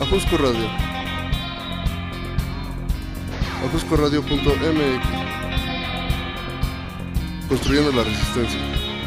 Ajusco Radio. Ajuscoradio.mx. Construyendo la resistencia.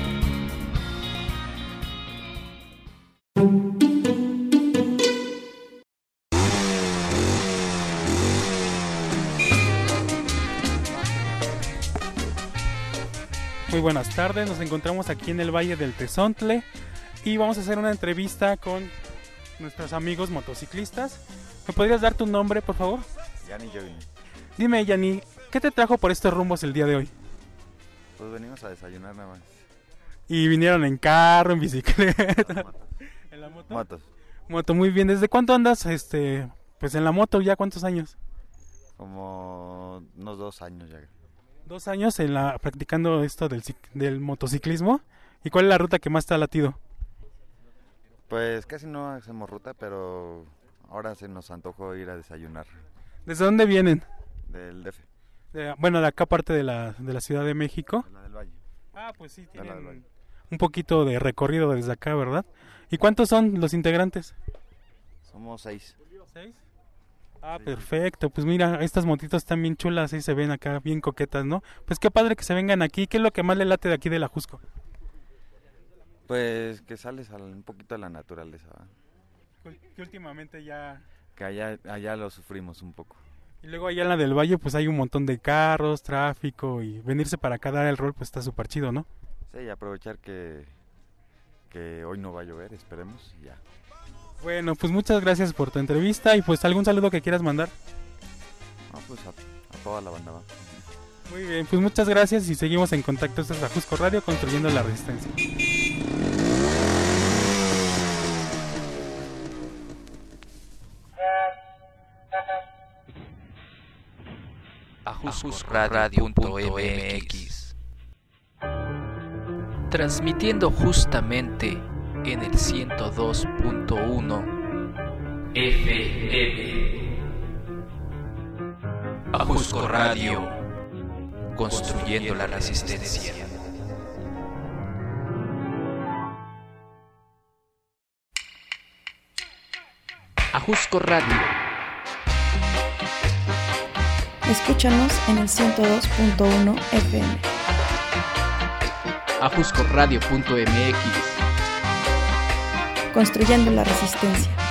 Muy buenas tardes, nos encontramos aquí en el Valle del Tezontle y vamos a hacer una entrevista con nuestros amigos motociclistas. ¿Me podrías dar tu nombre, por favor? Yani Jovi. Dime, Yani, ¿qué te trajo por estos rumbos el día de hoy? Pues venimos a desayunar nada más. ¿Y vinieron en carro, en bicicleta? ¿En la moto? Motos. Moto, muy bien. ¿Desde cuánto andas pues en la moto? ¿Ya cuántos años? Como unos 2 años ya. 2 años practicando esto del motociclismo. ¿Y cuál es la ruta que más te ha latido? Pues casi no hacemos ruta, pero ahora se nos antojó ir a desayunar. ¿Desde dónde vienen? Del DF. De acá parte de la Ciudad de México. De la del Valle. Ah, pues sí, De la del Valle. tienen un poquito de recorrido desde acá, ¿verdad? ¿Y cuántos son los integrantes? Somos 6. ¿6? Ah, perfecto. Pues mira, estas motitos están bien chulas y se ven acá bien coquetas, ¿no? Pues qué padre que se vengan aquí. ¿Qué es lo que más le late de aquí de la Ajusco? Pues que sales un poquito a la naturaleza, ¿verdad? Que últimamente ya... Que allá lo sufrimos un poco. Y luego allá en la del Valle pues hay un montón de carros, tráfico y venirse para acá a dar el rol pues está súper chido, ¿no? Sí, y aprovechar que hoy no va a llover, esperemos, y ya. Bueno, pues muchas gracias por tu entrevista y pues algún saludo que quieras mandar. No, pues a toda la banda va. Muy bien, pues muchas gracias y seguimos en contacto. Esto es Ajusco Radio, construyendo la resistencia. Ajuscoradio.mx, transmitiendo justamente en el 102.1 FM. Ajusco Radio, construyendo la resistencia. Ajusco Radio. Escúchanos en el 102.1 FM. Ajuscoradio.mx, construyendo la resistencia.